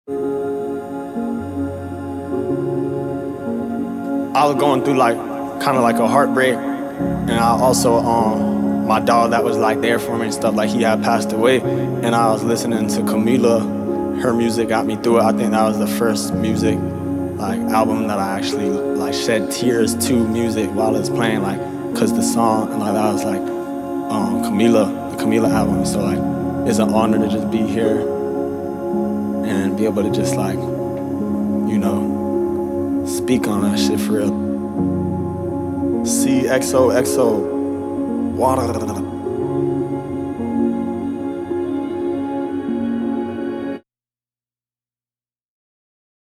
I was going through like kind of like a heartbreak, and I also my dog that was like there for me and stuff, like he had passed away, and I was listening to Camila. Her music got me through it. I think that was the first music like album that I actually like shed tears to music while it's playing, like cause the song and like that was like the Camila album. So like it's an honor to just be here and be able to just like speak on that shit for real. CXOXO water.